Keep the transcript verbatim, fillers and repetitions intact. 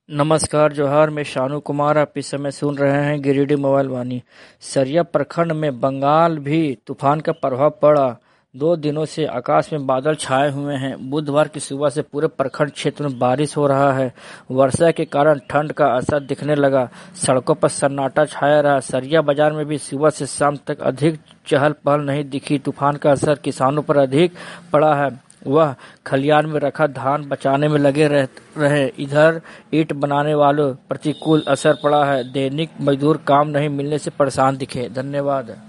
नमस्कार जोहार, मैं शानू कुमार। आप इस समय सुन रहे हैं गिरिडीह मोबाइल वाणी। सरिया प्रखंड में बंगाल भी तूफान का प्रभाव पड़ा। दो दिनों से आकाश में बादल छाए हुए हैं। बुधवार की सुबह से पूरे प्रखंड क्षेत्र में बारिश हो रहा है। वर्षा के कारण ठंड का असर दिखने लगा। सड़कों पर सन्नाटा छाया रहा। सरिया बाजार में भी सुबह से शाम तक अधिक चहल पहल नहीं दिखी। तूफान का असर किसानों पर अधिक पड़ा है। वह खलियान में रखा धान बचाने में लगे रह, रहे। इधर ईंट बनाने वालों प्रतिकूल असर पड़ा है। दैनिक मजदूर काम नहीं मिलने से परेशान दिखे। धन्यवाद।